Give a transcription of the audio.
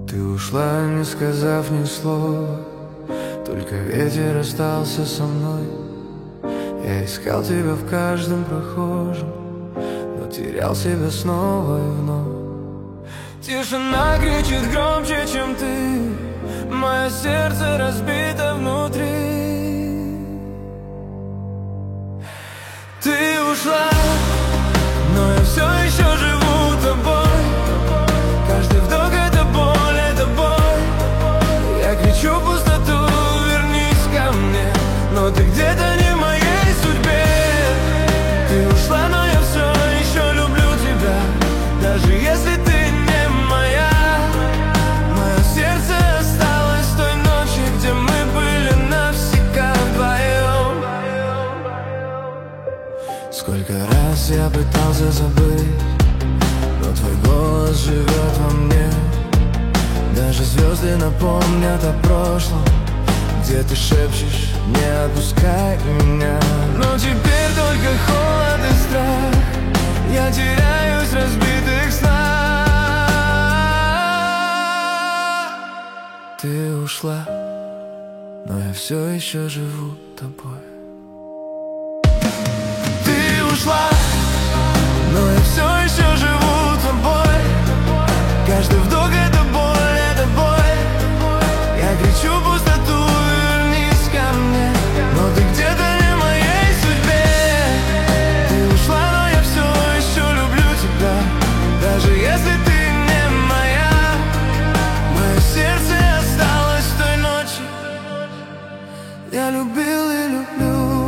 Ты ушла, не сказав ни слова, только ветер остался со мной. Я искал тебя в каждом прохожем, но терял себя снова и вновь. Тишина кричит громче, чем ты, мое сердце разбито внутри. Ты ушла, но я все еще живу тобой. Каждый вдох — это боль, это боль. Я кричу в пустоту, вернись ко мне, но ты где-то не в моей судьбе. Ты ушла, но я все еще люблю тебя, даже если ты не моя. Мое сердце осталось в той ночи, где мы были навсегда вдвоем. Сколько раз я пытался забыть, но твой голос живет во мне. Даже звезды напомнят о прошлом, где ты шепчешь: не отпускай меня. Но теперь только холод и страх, я теряюсь в разбитых снах. Ты ушла, но я все еще живу тобой. Ты ушла, но я все еще живу тобой. Каждый вдох — это боль, это боль. Я кричу в пустоту, вернись ко мне, но ты где-то не в моей судьбе. Ты ушла, но я все еще люблю тебя, даже если ты не моя. Мое сердце осталось в той ночи. Я любил и люблю.